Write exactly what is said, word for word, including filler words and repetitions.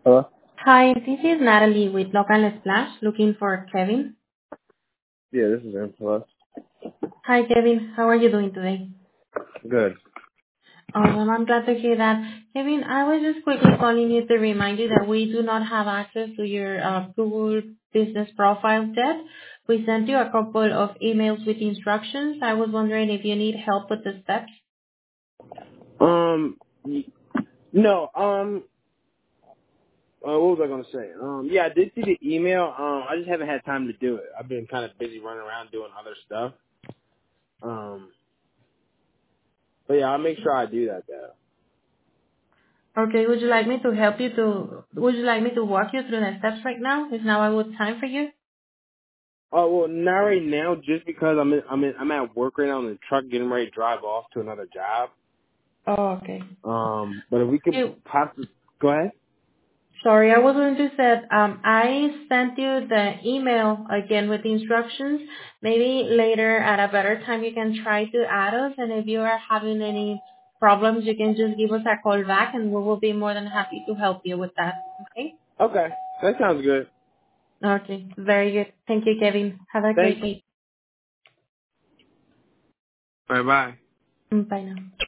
Hello? Hi, this is Natalie with Local Splash looking for Kevin. Yeah, this is him. Hello? Hi, Kevin. How are you doing today? Good. Awesome. I'm glad to hear that. Kevin, I was just quickly calling you to remind you that we do not have access to your uh, Google business profile yet. We sent you a couple of emails with instructions. I was wondering if you need help with the steps. Um, y- no, um, uh, what was I going to say? Um, yeah, I did see the email. Um, I just haven't had time to do it. I've been kind of busy running around doing other stuff. Um, but yeah, I'll make sure I do that though. Okay, would you like me to help you to, would you like me to walk you through the steps right now? Is now a good time for you? Oh, well, not right now, just because I'm in, I'm in, I'm at work right now in the truck getting ready to drive off to another job. Oh, okay. Um, but if we could You, possibly, go ahead. Sorry, I was going to say, um, I sent you the email again with the instructions. Maybe later at a better time you can try to add us, and if you are having any problems, you can just give us a call back, and we will be more than happy to help you with that. Okay? Okay, that sounds good. Okay, very good. Thank you, Kevin. Have a Thank great day. you. Bye bye. Mm, Bye now.